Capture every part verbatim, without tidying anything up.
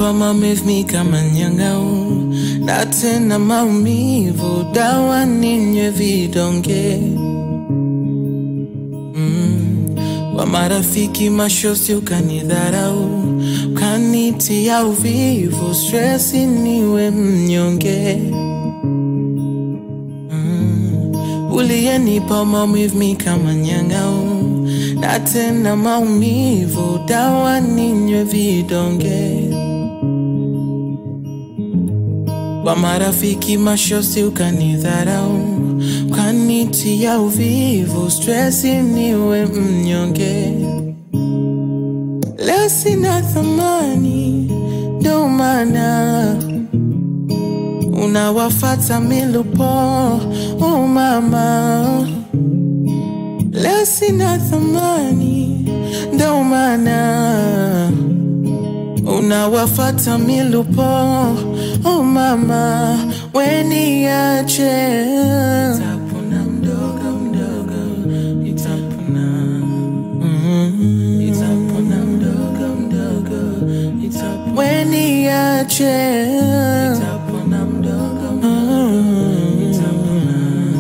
Uliyenipa maumivu kama nyang'au, na tena maumivu dawa ninywe vidonge. mm. Kwa marafiki mashosi ukanidharau, ukanitia uvivu, stressi niwe mnyonge. mm. Uliyenipa maumivu kama nyang'au, na tena maumivu dawa ninywe vidonge. Kwa marafiki mashosi ukanidharau, ukanitia uvivu, stressi niwe mnyonge. Leo sina thamani, ndo maana unawafata milupo. Oh mama, leo sina thamani, ndo maana unawafata milupo. Oh mama, weniache. Nitapona mdogo mdogo, nitapona. mm. Nitapona mdogo mdogo, nitapona. Weniache. Nitapona mdogo mdogo, nitapona.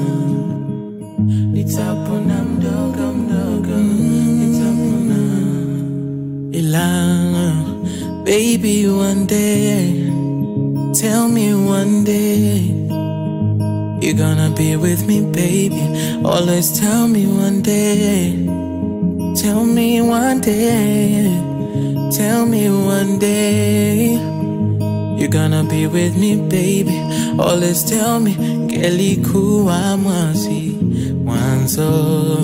Nitapona mdogo mdogo, nitapona. Ila baby, one day, tell me one day you're gonna be with me, baby. Always tell me one day. Tell me one day. Tell me one day you're gonna be with me, baby. Always tell me. Ngelikuwa mwazi mwanzo,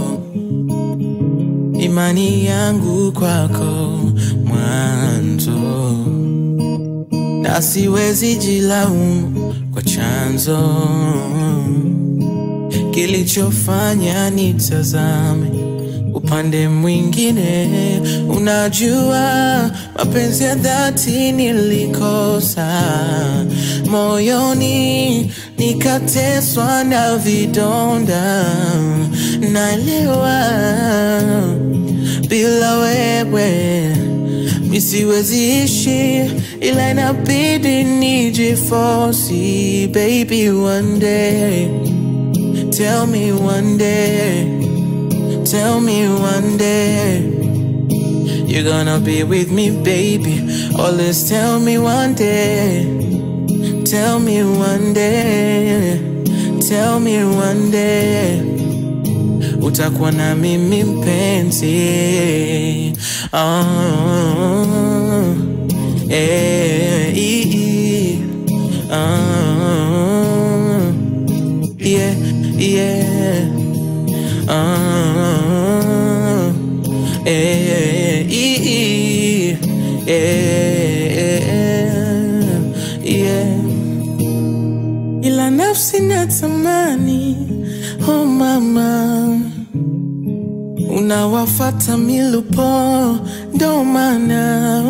imani yangu kwako mwanzo, na siwezi jilaumu kwa chanzo kilichofanya nitazame upande mwingine. Unajua mapenzi ya dhati nilikosa, moyoni nikateswa na vidonda. Naelewa bila wewe mi siwezi ishi, ila inabidi nijiforce. Baby, one day, tell me one day, tell me one day you're gonna be with me, baby. Always tell me one day, tell me one day, tell me one day utakuwa na mimi mpenzi. Oh, eh, eh, oh, yeah, yeah, oh, eh, eh, eh, yeah. Ila nafsi natamani, oh mama, unawafata milupo, ndo maana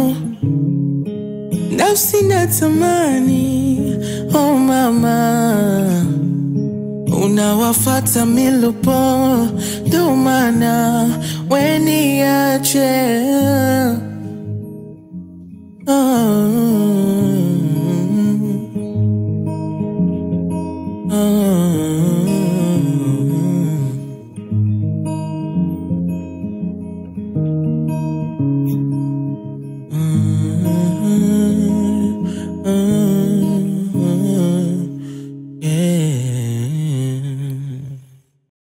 nafsi natamani. Oh mama, unawafata milupo, ndo maana weniache.